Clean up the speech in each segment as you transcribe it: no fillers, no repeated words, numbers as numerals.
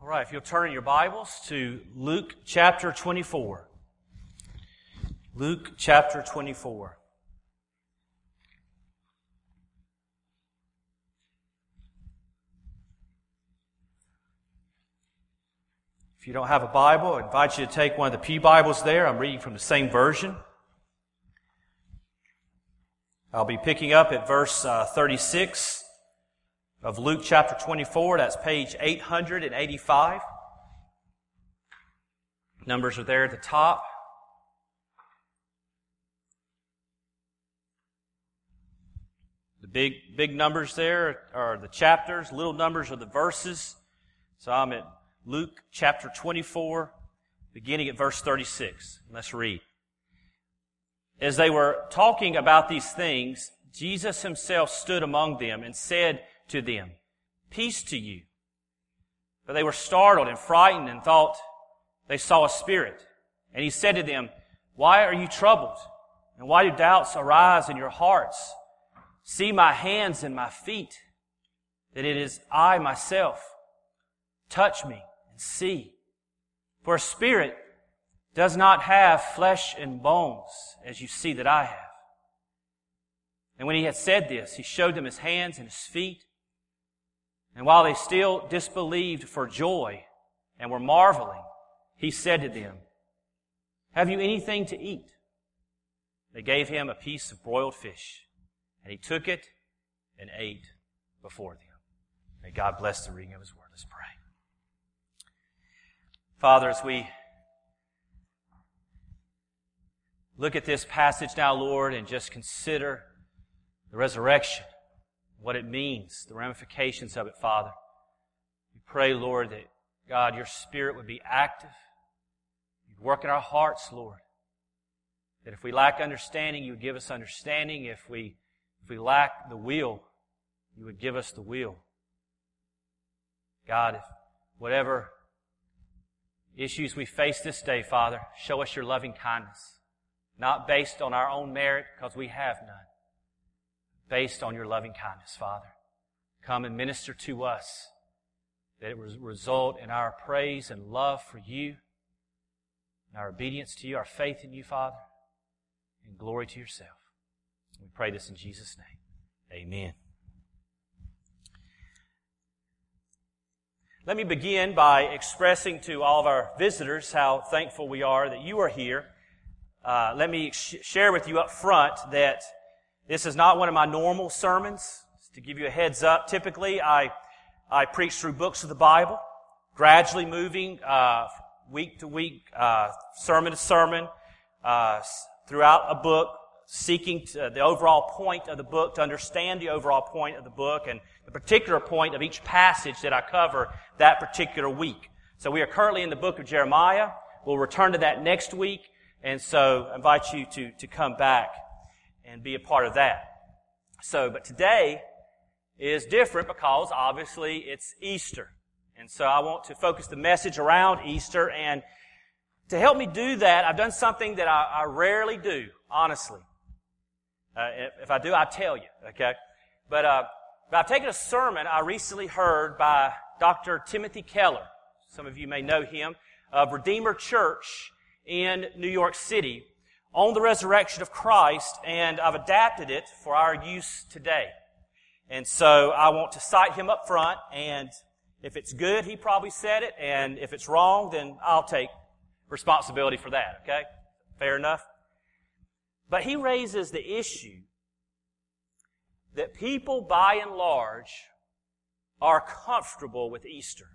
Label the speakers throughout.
Speaker 1: All right, if you'll turn in your Bibles to Luke chapter 24. Luke chapter 24. If you don't have a Bible, I invite you to take one of the Pew Bibles there. I'm reading from the same version. I'll be picking up at verse 36 of Luke chapter 24. That's page 885. Numbers are there at the top. The big numbers there are the chapters. Little numbers are the verses. So I'm at Luke chapter 24, beginning at verse 36. Let's read. As they were talking about these things, Jesus himself stood among them and said to them, "Peace to you." But they were startled and frightened and thought they saw a spirit. And he said to them, "Why are you troubled? And why do doubts arise in your hearts? See my hands and my feet, that it is I myself. Touch me and see. For a spirit does not have flesh and bones, as you see that I have." And when he had said this, he showed them his hands and his feet. And while they still disbelieved for joy and were marveling, he said to them, "Have you anything to eat?" They gave him a piece of broiled fish, and he took it and ate before them. May God bless the reading of his word. Let's pray. Father, as we look at this passage now, Lord, and just consider the resurrection, what it means, the ramifications of it, Father. We pray, Lord, that, God, your Spirit would be active. You'd work in our hearts, Lord. That if we lack understanding, you would give us understanding. If we lack the will, you would give us the will. God, if whatever issues we face this day, Father, show us your loving kindness. Not based on our own merit, because we have none. Based on your loving kindness, Father. Come and minister to us, that it will result in our praise and love for you, and our obedience to you, our faith in you, Father, and glory to yourself. We pray this in Jesus' name. Amen. Let me begin by expressing to all of our visitors how thankful we are that you are here. Let me share with you up front that this is not one of my normal sermons. Just to give you a heads up, typically I preach through books of the Bible, gradually moving week to week, sermon to sermon, throughout a book, seeking the overall point of the book, to understand the overall point of the book and the particular point of each passage that I cover that particular week. So we are currently in the book of Jeremiah. We'll return to that next week, and so I invite you to come back and be a part of that. But today is different because obviously it's Easter. And so I want to focus the message around Easter, and to help me do that, I've done something that I rarely do, honestly. If I do, I tell you, okay? But I've taken a sermon I recently heard by Dr. Timothy Keller. Some of you may know him, of Redeemer Church in New York City, on the resurrection of Christ, and I've adapted it for our use today. And so I want to cite him up front, and if it's good, he probably said it, and if it's wrong, then I'll take responsibility for that, okay? Fair enough? But he raises the issue that people, by and large, are comfortable with Easter.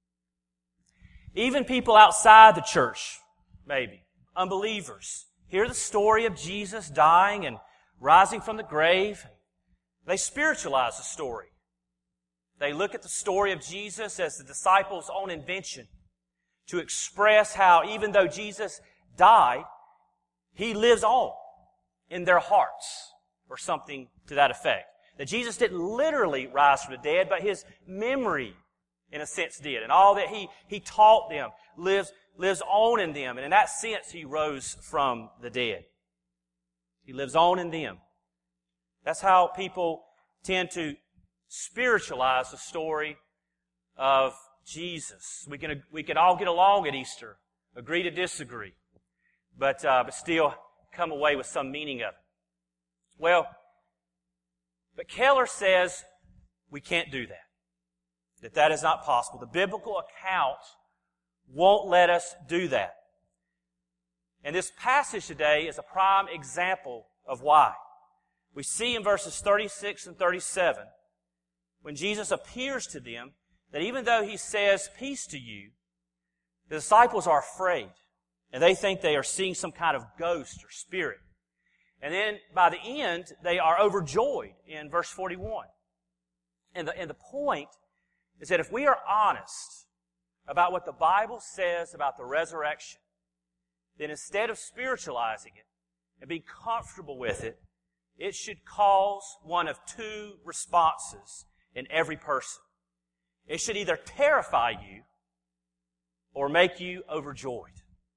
Speaker 1: Even people outside the church, maybe, unbelievers, hear the story of Jesus dying and rising from the grave. They spiritualize the story. They look at the story of Jesus as the disciples' own invention to express how even though Jesus died, He lives on in their hearts, or something to that effect. That Jesus didn't literally rise from the dead, but His memory, in a sense, did. And all that He taught them lives on in them. And in that sense, He rose from the dead. He lives on in them. That's how people tend to spiritualize the story of Jesus. We can all get along at Easter, agree to disagree, but still come away with some meaning of it. Well, but Keller says we can't do that. That is not possible. The biblical account won't let us do that. And this passage today is a prime example of why. We see in verses 36 and 37, when Jesus appears to them, that even though He says, "Peace to you," the disciples are afraid, and they think they are seeing some kind of ghost or spirit. And then by the end, they are overjoyed in verse 41. And the point is that if we are honest about what the Bible says about the resurrection, then instead of spiritualizing it and being comfortable with it, it should cause one of two responses in every person. It should either terrify you or make you overjoyed.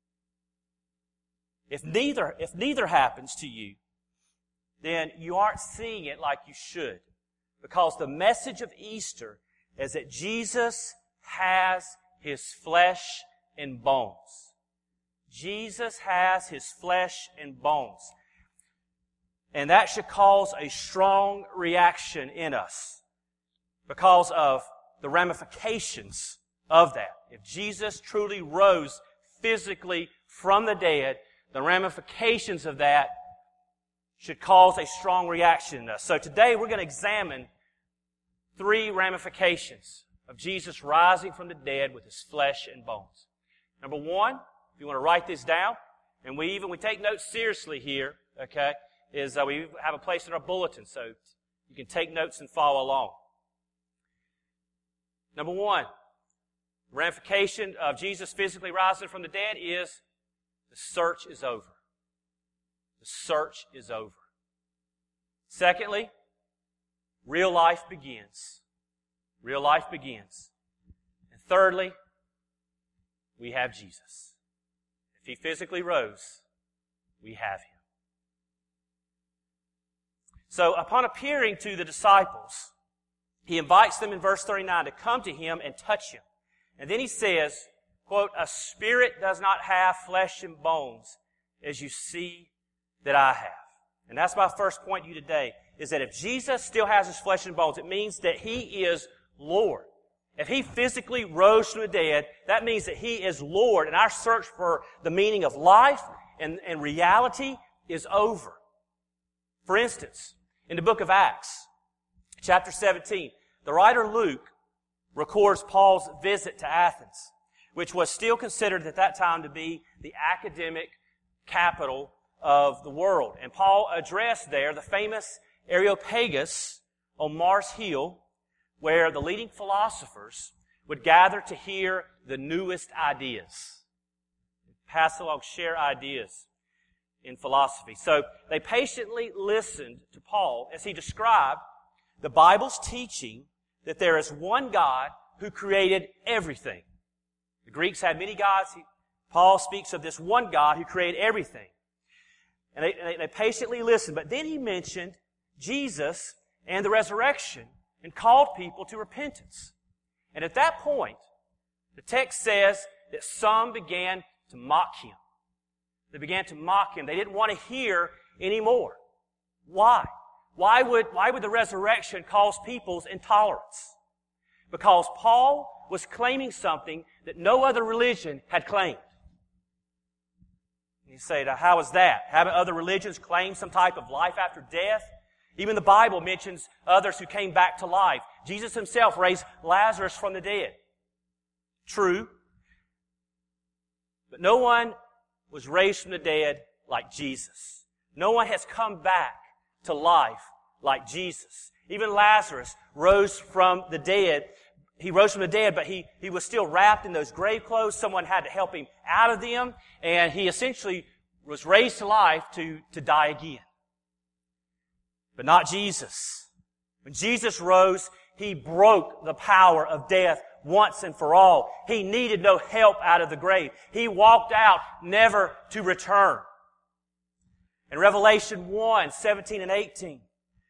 Speaker 1: If neither happens to you, then you aren't seeing it like you should. Because the message of Easter is that Jesus has His flesh and bones. Jesus has His flesh and bones. And that should cause a strong reaction in us because of the ramifications of that. If Jesus truly rose physically from the dead, the ramifications of that should cause a strong reaction in us. So today we're going to examine 3 ramifications of Jesus rising from the dead with His flesh and bones. Number 1, if you want to write this down, and we take notes seriously here, okay, is we have a place in our bulletin so you can take notes and follow along. Number 1, the ramification of Jesus physically rising from the dead is the search is over. The search is over. Secondly, real life begins. Real life begins. And thirdly, we have Jesus. If He physically rose, we have Him. So upon appearing to the disciples, He invites them in verse 39 to come to Him and touch Him. And then He says, quote, "A spirit does not have flesh and bones as you see that I have." And that's my first point to you today, is that if Jesus still has His flesh and bones, it means that He is Lord. If He physically rose from the dead, that means that He is Lord, and our search for the meaning of life and reality is over. For instance, in the book of Acts, chapter 17, the writer Luke records Paul's visit to Athens, which was still considered at that time to be the academic capital of the world. And Paul addressed there the famous Areopagus on Mars Hill, where the leading philosophers would gather to hear the newest ideas, pass along, share ideas in philosophy. So they patiently listened to Paul as he described the Bible's teaching that there is one God who created everything. The Greeks had many gods. Paul speaks of this one God who created everything. And they patiently listened. But then he mentioned Jesus and the resurrection and called people to repentance. And at that point, the text says that some began to mock Him. They began to mock Him. They didn't want to hear anymore. Why? Why would the resurrection cause people's intolerance? Because Paul was claiming something that no other religion had claimed. You say, now how is that? Haven't other religions claimed some type of life after death? Even the Bible mentions others who came back to life. Jesus Himself raised Lazarus from the dead. True. But no one was raised from the dead like Jesus. No one has come back to life like Jesus. Even Lazarus rose from the dead. He rose from the dead, but he was still wrapped in those grave clothes. Someone had to help him out of them, and he essentially was raised to life to die again. But not Jesus. When Jesus rose, He broke the power of death once and for all. He needed no help out of the grave. He walked out never to return. In Revelation 1, 17 and 18,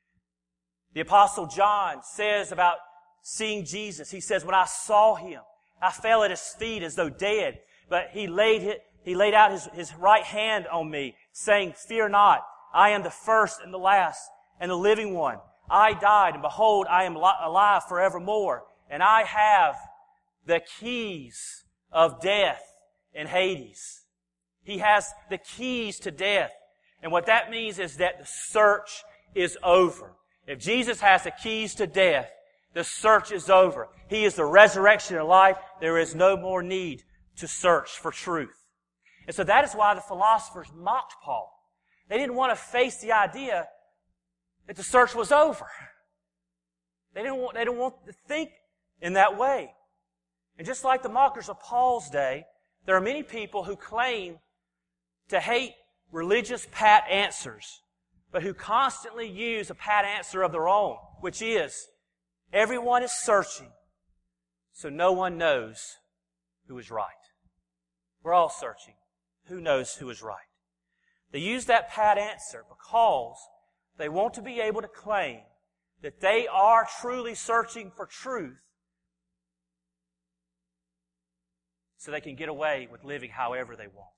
Speaker 1: the Apostle John says about seeing Jesus, he says, "When I saw Him, I fell at His feet as though dead, but He laid out His right hand on me, saying, Fear not, I am the first and the last and the living one. I died, and behold, I am alive forevermore, and I have the keys of death and Hades. He has the keys to death. And what that means is that the search is over. If Jesus has the keys to death, the search is over. He is the resurrection and life. There is no more need to search for truth. And so that is why the philosophers mocked Paul. They didn't want to face the idea that the search was over. They didn't want to think in that way. And just like the mockers of Paul's day, there are many people who claim to hate religious pat answers, but who constantly use a pat answer of their own, which is, everyone is searching, so no one knows who is right. We're all searching. Who knows who is right? They use that pat answer because they want to be able to claim that they are truly searching for truth so they can get away with living however they want.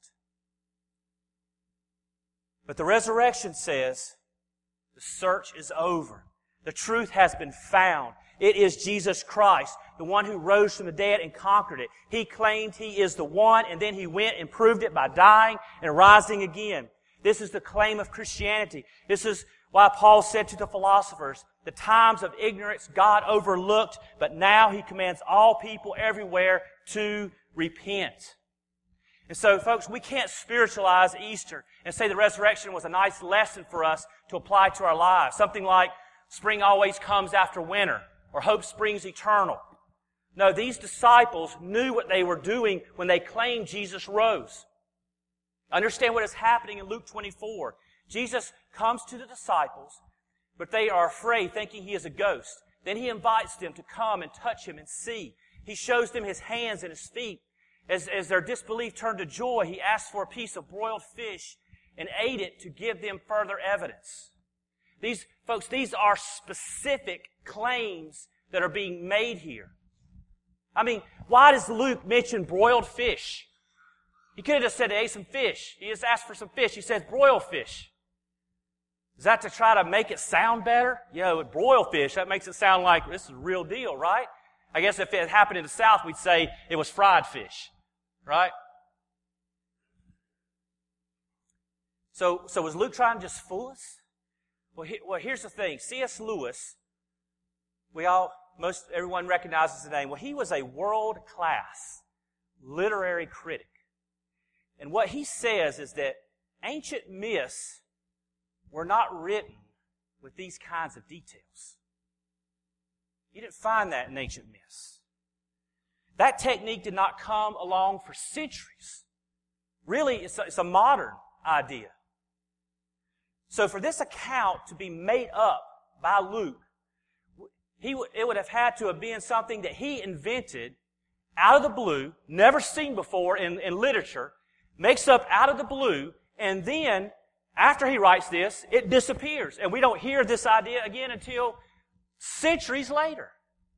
Speaker 1: But the resurrection says the search is over. The truth has been found. It is Jesus Christ, the one who rose from the dead and conquered it. He claimed He is the one, and then He went and proved it by dying and rising again. This is the claim of Christianity. This is why Paul said to the philosophers, the times of ignorance God overlooked, but now He commands all people everywhere to repent. And so, folks, we can't spiritualize Easter and say the resurrection was a nice lesson for us to apply to our lives. Something like spring always comes after winter, or hope springs eternal. No, these disciples knew what they were doing when they claimed Jesus rose. Understand what is happening in Luke 24. Jesus comes to the disciples, but they are afraid, thinking He is a ghost. Then He invites them to come and touch Him and see. He shows them His hands and His feet. As their disbelief turned to joy, He asked for a piece of broiled fish and ate it to give them further evidence. These are specific claims that are being made here. I mean, why does Luke mention broiled fish? He could have just said he ate some fish. He just asked for some fish. He says broiled fish. Is that to try to make it sound better? With broiled fish, that makes it sound like this is a real deal, right? I guess if it happened in the South, we'd say it was fried fish, right? So was Luke trying to just fool us? Well, here's the thing. C.S. Lewis, everyone recognizes the name. Well, he was a world-class literary critic. And what he says is that ancient myths were not written with these kinds of details. You didn't find that in ancient myths. That technique did not come along for centuries. Really, it's a modern idea. So for this account to be made up by Luke, it would have had to have been something that he invented out of the blue, never seen before in literature, makes up out of the blue, and then, after he writes this, it disappears. And we don't hear this idea again until centuries later.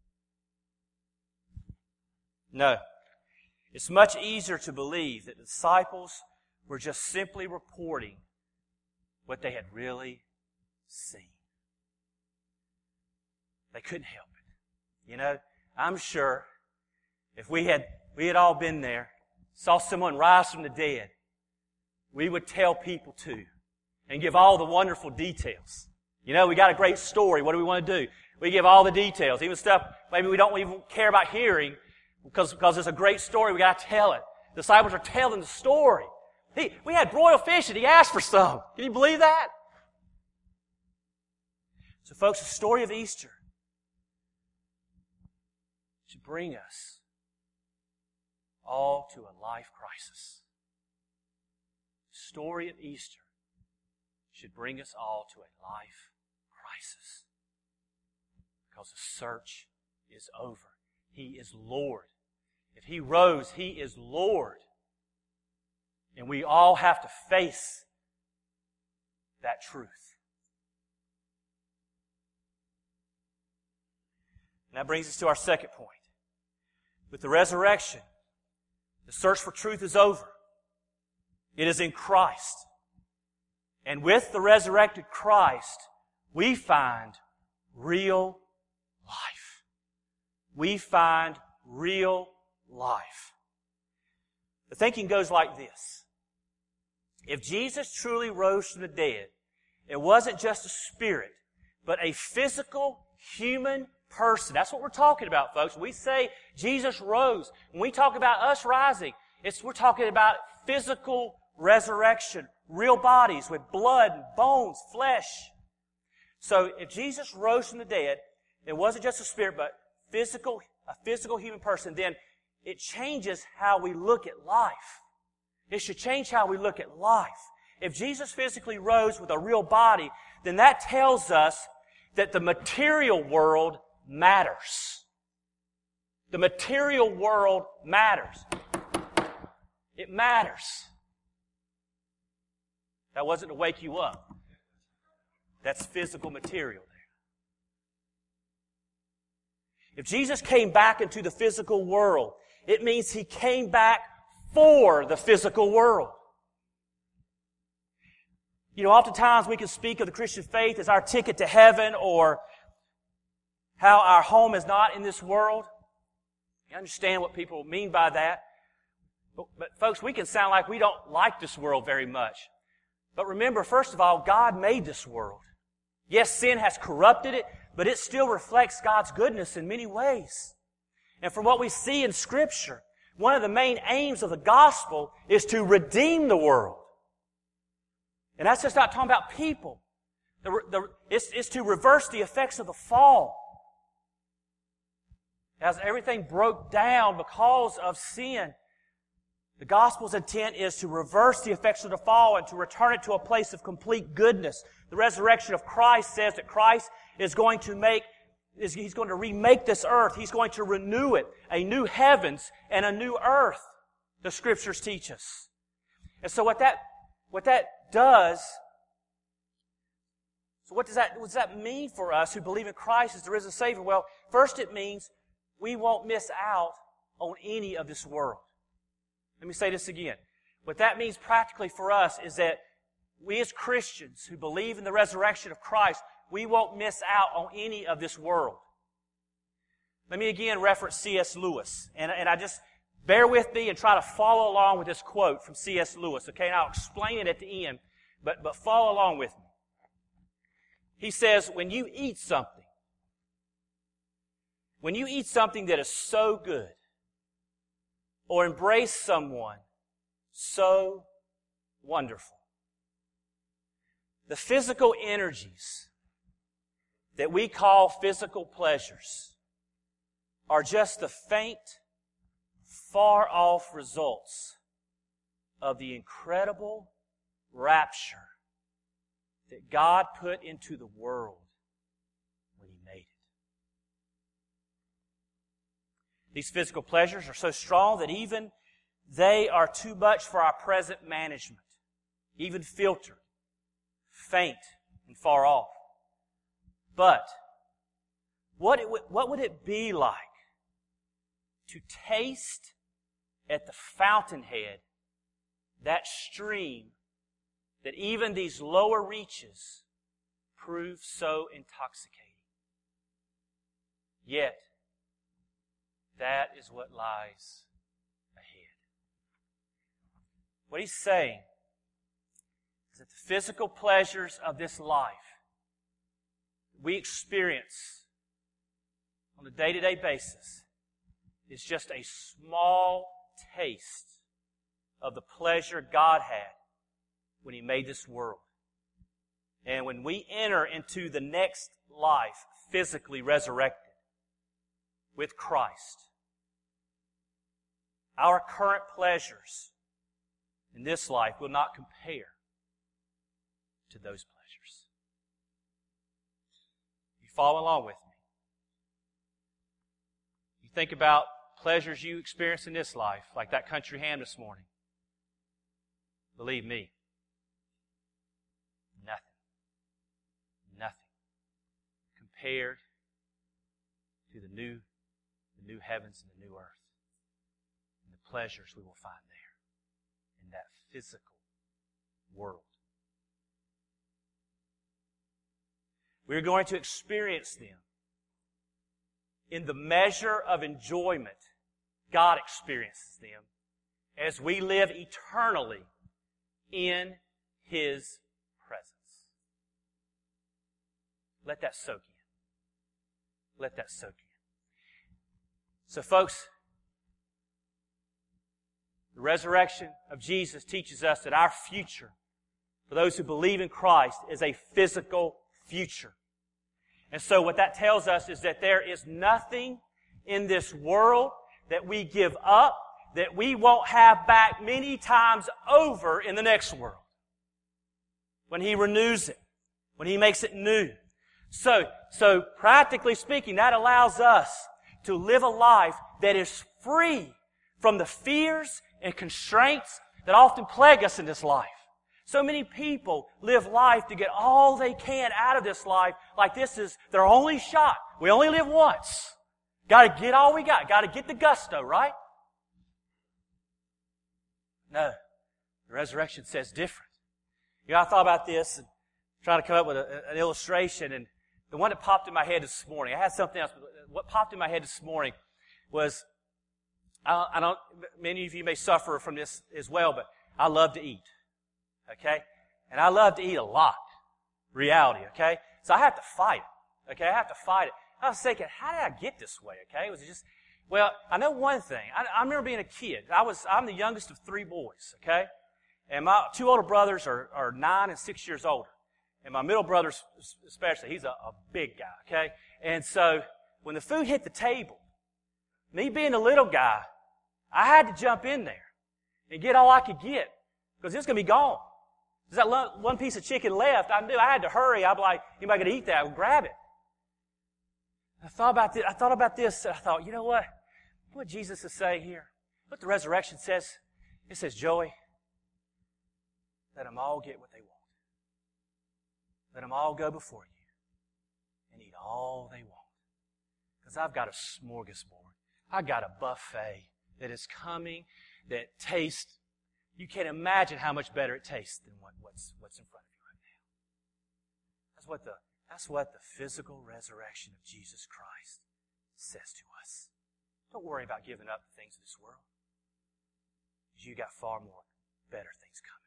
Speaker 1: No. It's much easier to believe that the disciples were just simply reporting what they had really seen. They couldn't help it. I'm sure if we had all been there, saw someone rise from the dead, we would tell people too and give all the wonderful details. We got a great story. What do we want to do? We give all the details, even stuff maybe we don't even care about hearing because it's a great story. We got to tell it. The disciples are telling the story. We had broiled fish and He asked for some. Can you believe that? So folks, the story of Easter should bring us all to a life crisis. The story of Easter should bring us all to a life crisis. Because the search is over. He is Lord. If He rose, He is Lord. And we all have to face that truth. And that brings us to our second point. With the resurrection, the search for truth is over. It is in Christ. And with the resurrected Christ, we find real life. We find real life. The thinking goes like this. If Jesus truly rose from the dead, it wasn't just a spirit, but a physical human person. That's what we're talking about, folks. When we say Jesus rose, when we talk about us rising, we're talking about physical resurrection, real bodies with blood, and bones, flesh. So if Jesus rose from the dead, it wasn't just a spirit, but a physical human person, then it changes how we look at life. It should change how we look at life. If Jesus physically rose with a real body, then that tells us that the material world matters. The material world matters. It matters. That wasn't to wake you up. That's physical material there. If Jesus came back into the physical world, it means He came back for the physical world. You know, oftentimes we can speak of the Christian faith as our ticket to heaven or how our home is not in this world. You understand what people mean by that. But folks, we can sound like we don't like this world very much. But remember, first of all, God made this world. Yes, sin has corrupted it, but it still reflects God's goodness in many ways. And from what we see in Scripture, one of the main aims of the gospel is to redeem the world. And that's just not talking about people. It's to reverse the effects of the fall. As everything broke down because of sin, the gospel's intent is to reverse the effects of the fall and to return it to a place of complete goodness. The resurrection of Christ says that Christ is going to He's going to remake this earth. He's going to renew it. A new heavens and a new earth, the Scriptures teach us. And so what that does, so what does that mean for us who believe in Christ as the risen Savior? Well, first it means we won't miss out on any of this world. Let me say this again. What that means practically for us is that we as Christians who believe in the resurrection of Christ, we won't miss out on any of this world. Let me again reference C.S. Lewis. And I just bear with me and try to follow along with this quote from C.S. Lewis. Okay, and I'll explain it at the end, but follow along with me. He says, when you eat something that is so good, or embrace someone so wonderful, the physical energies that we call physical pleasures are just the faint, far-off results of the incredible rapture that God put into the world when He made it. These physical pleasures are so strong that even they are too much for our present management, even filtered, faint, and far off. But what would it be like to taste at the fountainhead that stream that even these lower reaches prove so intoxicating? Yet, that is what lies ahead. What he's saying is that the physical pleasures of this life we experience on a day-to-day basis is just a small taste of the pleasure God had when He made this world. And when we enter into the next life, physically resurrected with Christ, our current pleasures in this life will not compare to those pleasures. You follow along with me? You think about pleasures you experience in this life, like that country ham this morning. Believe me, nothing compared to the new heavens and the new earth. pleasures we will find there in that physical world. We're going to experience them in the measure of enjoyment God experiences them as we live eternally in His presence. Let that soak in. Let that soak in. So folks, the resurrection of Jesus teaches us that our future, for those who believe in Christ, is a physical future. And so what that tells us is that there is nothing in this world that we give up that we won't have back many times over in the next world. When He renews it, when He makes it new. So practically speaking, that allows us to live a life that is free from the fears and constraints that often plague us in this life. So many people live life to get all they can out of this life like this is their only shot. We only live once. Got to get all we got. Got to get the gusto, right? No. The resurrection says different. You know, I thought about this and trying to come up with an illustration, and the one that popped in my head this morning, I had something else, but what popped in my head this morning was, many of you may suffer from this as well, but I love to eat. Okay? And I love to eat a lot. Reality, okay? So I have to fight it. Okay? I have to fight it. I was thinking, how did I get this way? Okay? Was it just, well, I know one thing. I remember being a kid. I'm the youngest of 3 boys, okay? And my 2 older brothers are 9 and 6 years older. And my middle brother especially, he's a big guy, okay? And so when the food hit the table, me being the little guy, I had to jump in there and get all I could get because it's going to be gone. There's that one piece of chicken left. I knew I had to hurry. I'd be like, anybody going to eat that? I'll grab it. I thought about this. And I thought, you know what? What Jesus is saying here, what the resurrection says, it says, Joey, let them all get what they want. Let them all go before you and eat all they want. Because I've got a smorgasbord. I've got a buffet that is coming that tastes, you can't imagine how much better it tastes than what's in front of you right now. That's what the physical resurrection of Jesus Christ says to us. Don't worry about giving up the things of this world. Because you got far more better things coming.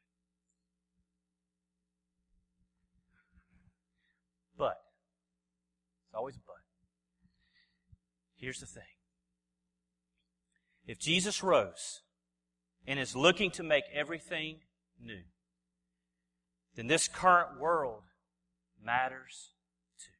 Speaker 1: But, it's always a but. Here's the thing. If Jesus rose and is looking to make everything new, then this current world matters too.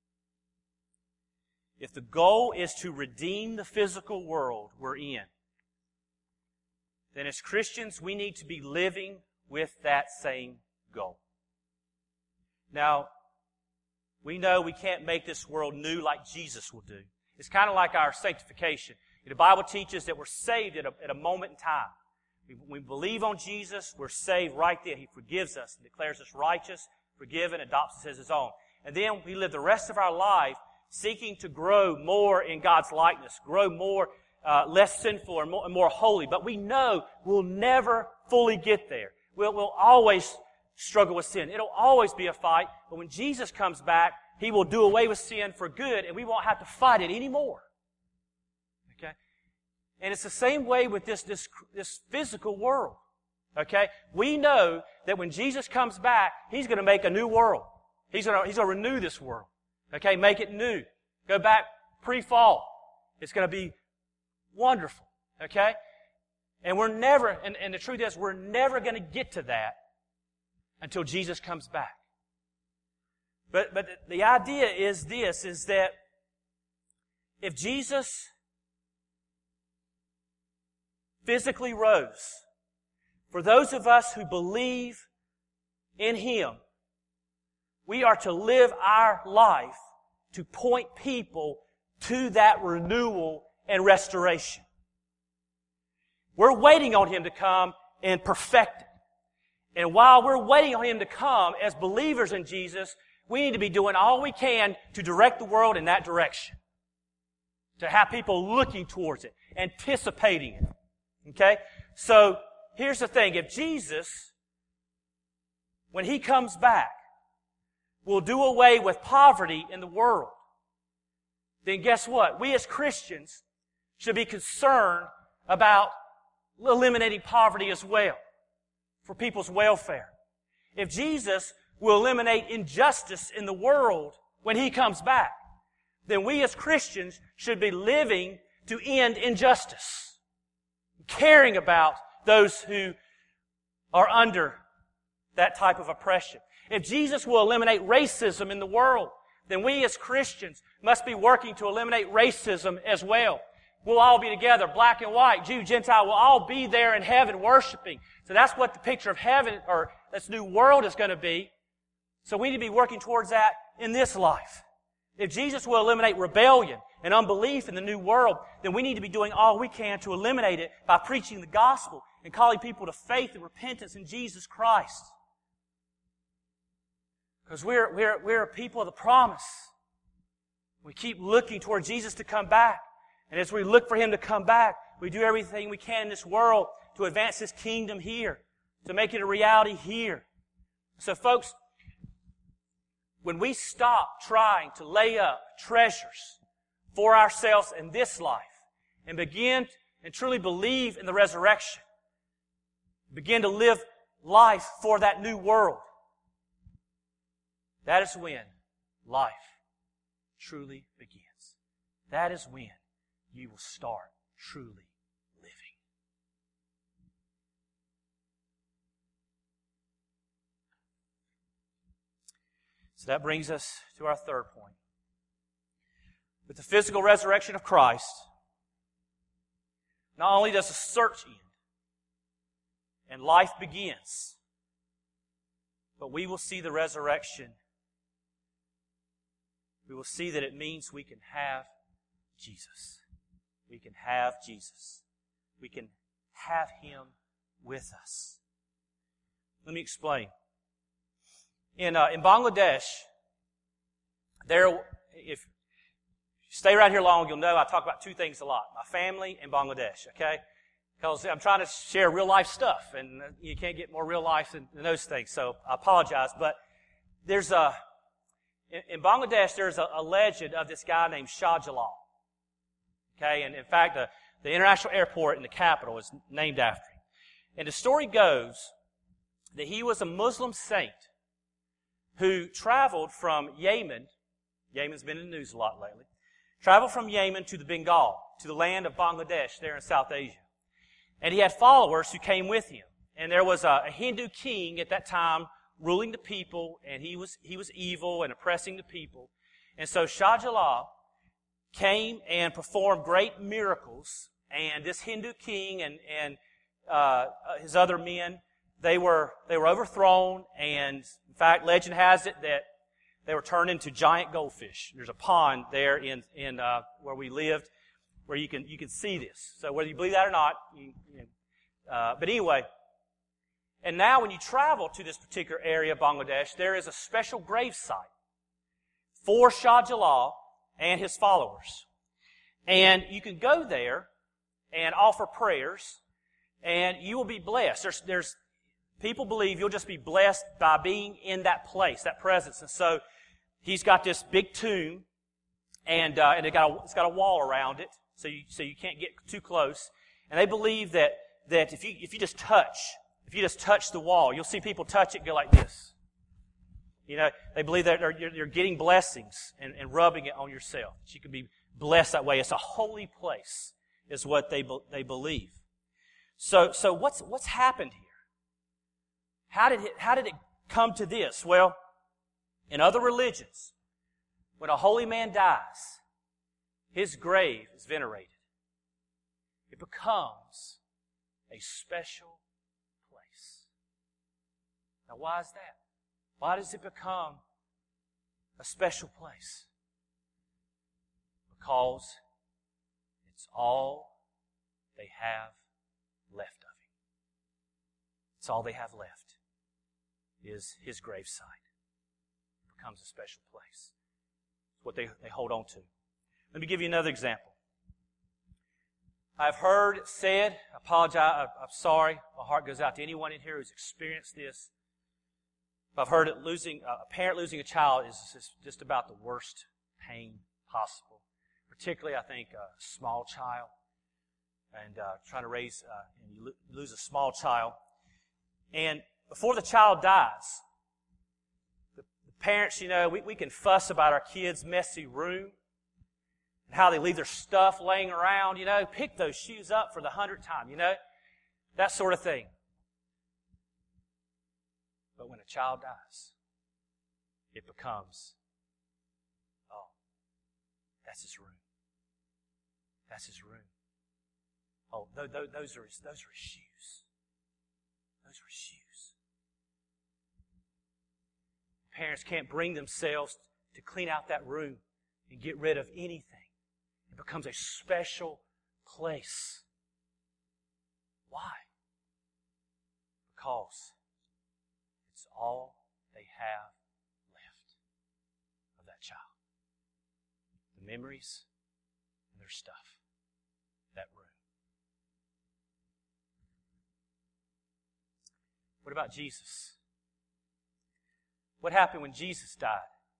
Speaker 1: If the goal is to redeem the physical world we're in, then as Christians we need to be living with that same goal. Now, we know we can't make this world new like Jesus will do. It's kind of like our sanctification. The Bible teaches that we're saved at a moment in time. We believe on Jesus, we're saved right there. He forgives us and declares us righteous, forgiven, adopts us as His own. And then we live the rest of our life seeking to grow more in God's likeness, grow more, less sinful and more holy. But we know we'll never fully get there. We'll always struggle with sin. It'll always be a fight. But when Jesus comes back, He will do away with sin for good, and we won't have to fight it anymore. Okay? And it's the same way with this physical world. Okay? We know that when Jesus comes back, He's going to make a new world. He's going to renew this world. Okay? Make it new. Go back pre-fall. It's going to be wonderful. Okay? And we're never, and the truth is, we're never going to get to that until Jesus comes back. But the idea is this, is that if Jesus physically rose, for those of us who believe in Him, we are to live our life to point people to that renewal and restoration. We're waiting on Him to come and perfect it. And while we're waiting on Him to come as believers in Jesus, we need to be doing all we can to direct the world in that direction. To have people looking towards it, anticipating it. Okay? So, here's the thing. If Jesus, when He comes back, will do away with poverty in the world, then guess what? We as Christians should be concerned about eliminating poverty as well for people's welfare. If Jesus will eliminate injustice in the world when He comes back, then we as Christians should be living to end injustice, caring about those who are under that type of oppression. If Jesus will eliminate racism in the world, then we as Christians must be working to eliminate racism as well. We'll all be together, black and white, Jew, Gentile, we'll all be there in heaven worshiping. So that's what the picture of heaven, or this new world, is going to be. So we need to be working towards that in this life. If Jesus will eliminate rebellion and unbelief in the new world, then we need to be doing all we can to eliminate it by preaching the gospel and calling people to faith and repentance in Jesus Christ. Because we're a people of the promise. We keep looking toward Jesus to come back. And as we look for Him to come back, we do everything we can in this world to advance His kingdom here, to make it a reality here. So folks, when we stop trying to lay up treasures for ourselves in this life and begin and truly believe in the resurrection, begin to live life for that new world, that is when life truly begins. That is when you will start truly living. So that brings us to our third point. With the physical resurrection of Christ, not only does the search end and life begins, but we will see the resurrection. We will see that it means we can have Jesus. We can have Jesus. We can have Him with us. Let me explain. In Bangladesh, if you stay right here long, you'll know I talk about two things a lot. My family and Bangladesh, okay? Because I'm trying to share real life stuff, and you can't get more real life than those things, so I apologize. But in Bangladesh, there's a legend of this guy named Shah Jalal. Okay, and in fact, the international airport in the capital is named after him. And the story goes that he was a Muslim saint who traveled from Yemen. Yemen's been in the news a lot lately. Traveled from Yemen to the Bengal, to the land of Bangladesh there in South Asia. And he had followers who came with him. And there was a Hindu king at that time ruling the people, and he was evil and oppressing the people. And so Shah Jalal came and performed great miracles, and this Hindu king and his other men, they were overthrown, and in fact, legend has it that they were turned into giant goldfish. There's a pond there in where we lived, where you can see this. So whether you believe that or not, but anyway. And now when you travel to this particular area of Bangladesh, there is a special grave site for Shah Jalal and his followers. And you can go there and offer prayers, and you will be blessed. There's people believe you'll just be blessed by being in that place, that presence. And so he's got this big tomb, and it's got a wall around it, so you can't get too close. And they believe that if you just touch the wall, you'll see people touch it and go like this. You know, they believe that you're getting blessings and rubbing it on yourself. That you can be blessed that way. It's a holy place, is what they believe. So what's happened here? How did it come to this? Well, in other religions, when a holy man dies, his grave is venerated. It becomes a special place. Now, why is that? Why does it become a special place? Because it's all they have left of him. It's all they have left is his gravesite. It becomes a special place. It's what they hold on to. Let me give you another example. I've heard it said, I apologize, I'm sorry, my heart goes out to anyone in here who's experienced this. I've heard it a parent losing a child is just about the worst pain possible. Particularly, I think, a small child. And trying to raise, and you lose a small child. And before the child dies, the parents, we can fuss about our kids' messy room and how they leave their stuff laying around, pick those shoes up for the 100th time, that sort of thing. But when a child dies, it becomes, oh, that's his room. That's his room. Oh, those are his shoes. Those are his shoes. Parents can't bring themselves to clean out that room and get rid of anything. It becomes a special place. Why? Because it's all they have left of that child. The memories and their stuff. That room. What about Jesus? What happened when Jesus died?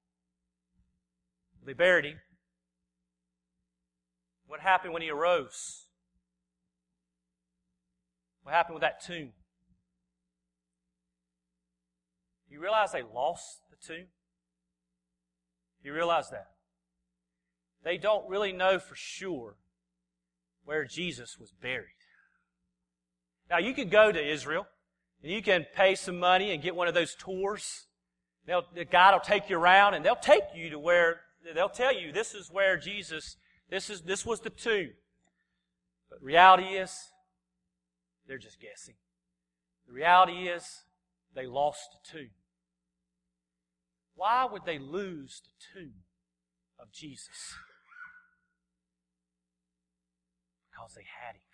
Speaker 1: They buried him. What happened when he arose? What happened with that tomb? You realize they lost the tomb? You realize that? They don't really know for sure where Jesus was buried. Now, you could go to Israel, and you can pay some money and get one of those tours. The guide will take you around, and they'll take you to where, they'll tell you, this is where Jesus, this was the tomb. But the reality is, they're just guessing. The reality is, they lost the tomb. Why would they lose the tomb of Jesus? Because they had him.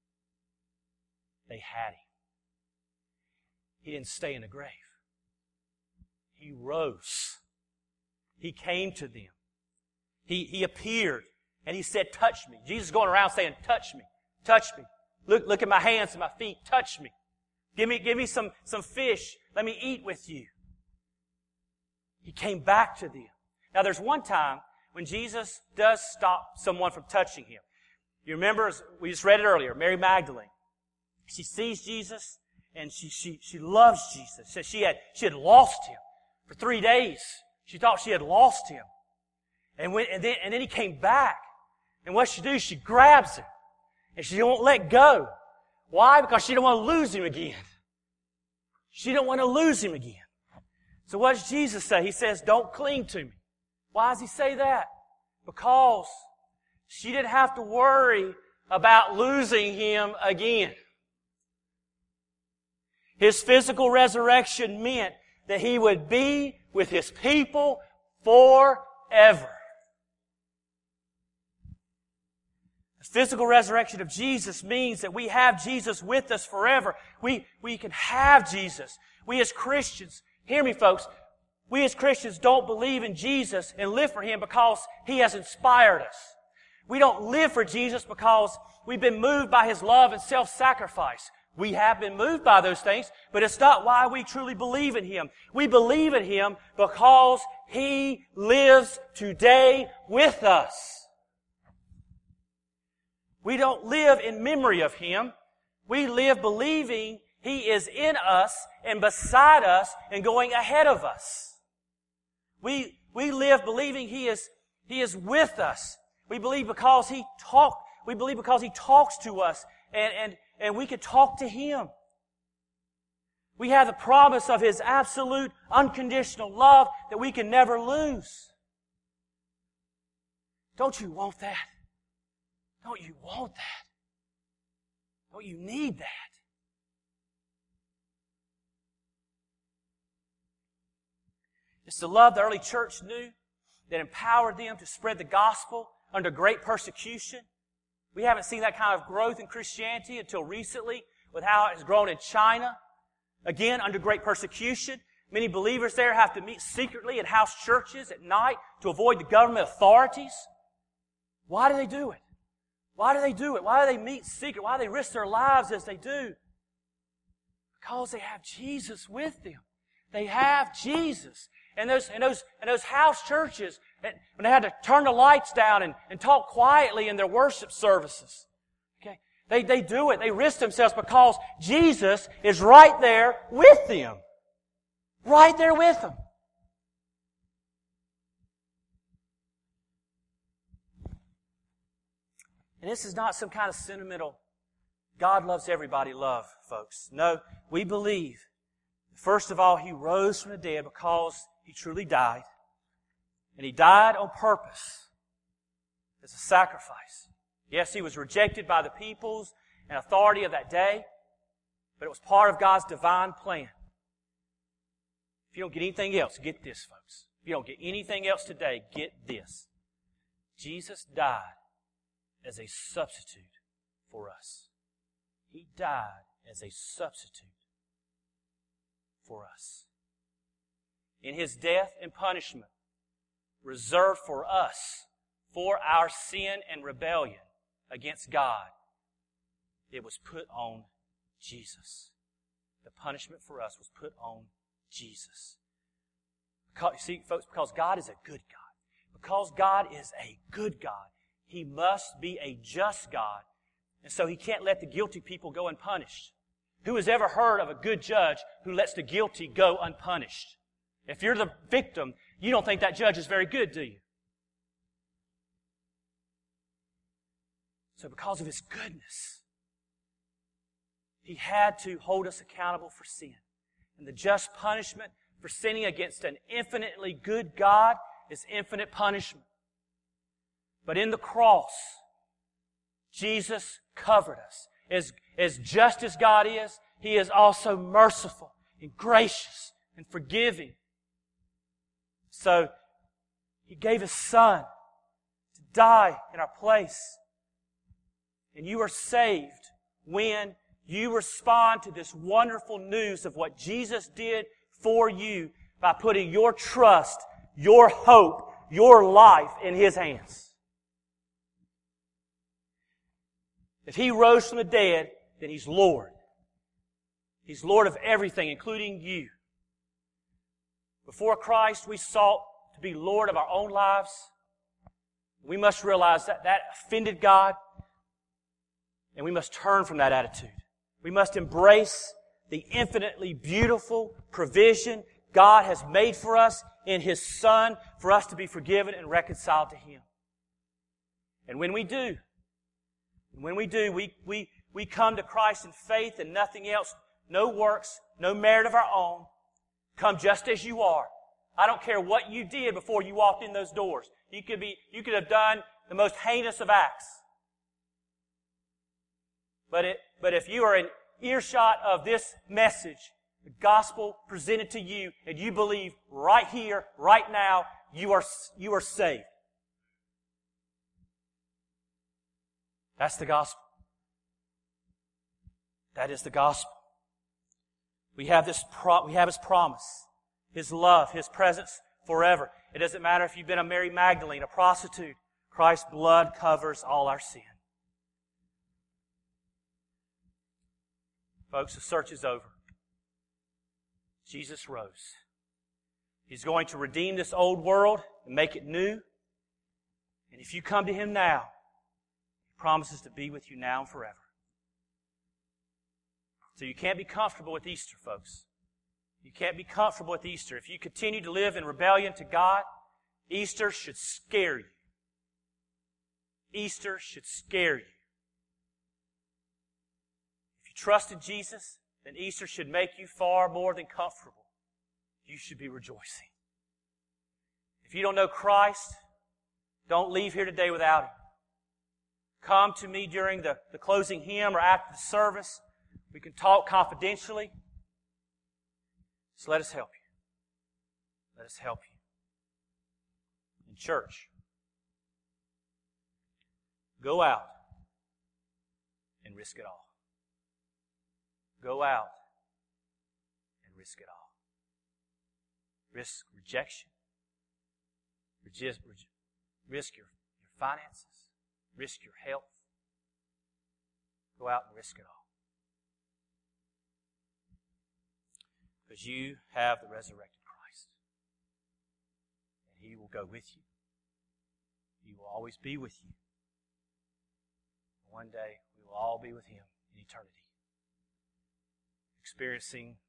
Speaker 1: They had him. He didn't stay in the grave. He rose. He came to them. He appeared and he said, touch me. Jesus is going around saying, touch me, touch me. Look at my hands and my feet, touch me. Give me some fish. Let me eat with you. He came back to them. Now there's one time when Jesus does stop someone from touching him. You remember, we just read it earlier, Mary Magdalene. She sees Jesus and she loves Jesus. So she had lost him for 3 days. She thought she had lost him. And then he came back. And what she do? She grabs him. And she won't let go. Why? Because she don't want to lose him again. She don't want to lose him again. So what does Jesus say? He says, don't cling to me. Why does he say that? Because she didn't have to worry about losing him again. His physical resurrection meant that he would be with his people forever. The physical resurrection of Jesus means that we have Jesus with us forever. We can have Jesus. We as Christians, hear me folks, we as Christians don't believe in Jesus and live for him because he has inspired us. We don't live for Jesus because we've been moved by his love and self-sacrifice. We have been moved by those things, but it's not why we truly believe in him. We believe in him because he lives today with us. We don't live in memory of him. We live believing he is in us and beside us and going ahead of us. We live believing he is with us. We believe because he talks to us and we can talk to him. We have the promise of his absolute unconditional love that we can never lose. Don't you want that? Don't you want that? Don't you need that? It's the love the early church knew that empowered them to spread the gospel under great persecution. We haven't seen that kind of growth in Christianity until recently with how it has grown in China. Again, under great persecution. Many believers there have to meet secretly in house churches at night to avoid the government authorities. Why do they do it? Why do they do it? Why do they meet secret? Why do they risk their lives as they do? Because they have Jesus with them. They have Jesus. And those house churches, when they had to turn the lights down and talk quietly in their worship services, okay, they do it. They risk themselves because Jesus is right there with them. Right there with them. And this is not some kind of sentimental, God loves everybody love, folks. No, we believe, first of all, He rose from the dead because He truly died. And He died on purpose as a sacrifice. Yes, He was rejected by the peoples and authority of that day, but it was part of God's divine plan. If you don't get anything else, get this, folks. If you don't get anything else today, get this. Jesus died as a substitute for us. He died as a substitute for us. In His death and punishment, reserved for us, for our sin and rebellion against God, it was put on Jesus. The punishment for us was put on Jesus. See, folks, because God is a good God. Because God is a good God, He must be a just God. And so He can't let the guilty people go unpunished. Who has ever heard of a good judge who lets the guilty go unpunished? If you're the victim, you don't think that judge is very good, do you? So because of His goodness, He had to hold us accountable for sin. And the just punishment for sinning against an infinitely good God is infinite punishment. But in the cross, Jesus covered us. As just as God is, He is also merciful and gracious and forgiving. So, He gave His Son to die in our place. And you are saved when you respond to this wonderful news of what Jesus did for you by putting your trust, your hope, your life in His hands. If He rose from the dead, then He's Lord. He's Lord of everything, including you. Before Christ, we sought to be Lord of our own lives. We must realize that that offended God, and we must turn from that attitude. We must embrace the infinitely beautiful provision God has made for us in His Son for us to be forgiven and reconciled to Him. And when we do, we come to Christ in faith and nothing else, no works, no merit of our own. Come just as you are. I don't care what you did before you walked in those doors. You could have done the most heinous of acts. But if you are in earshot of this message, the gospel presented to you, and you believe right here, right now, you are saved. That's the gospel. That is the gospel. We have His promise, His love, His presence forever. It doesn't matter if you've been a Mary Magdalene, a prostitute. Christ's blood covers all our sin. Folks, the search is over. Jesus rose. He's going to redeem this old world and make it new. And if you come to Him now, He promises to be with you now and forever. So you can't be comfortable with Easter, folks. You can't be comfortable with Easter. If you continue to live in rebellion to God, Easter should scare you. Easter should scare you. If you trust in Jesus, then Easter should make you far more than comfortable. You should be rejoicing. If you don't know Christ, don't leave here today without Him. Come to me during the closing hymn or after the service. We can talk confidentially. So let us help you. Let us help you. In church, go out and risk it all. Go out and risk it all. Risk rejection. Risk your finances. Risk your health. Go out and risk it all. Because you have the resurrected Christ. And He will go with you. He will always be with you. One day we will all be with Him in eternity, experiencing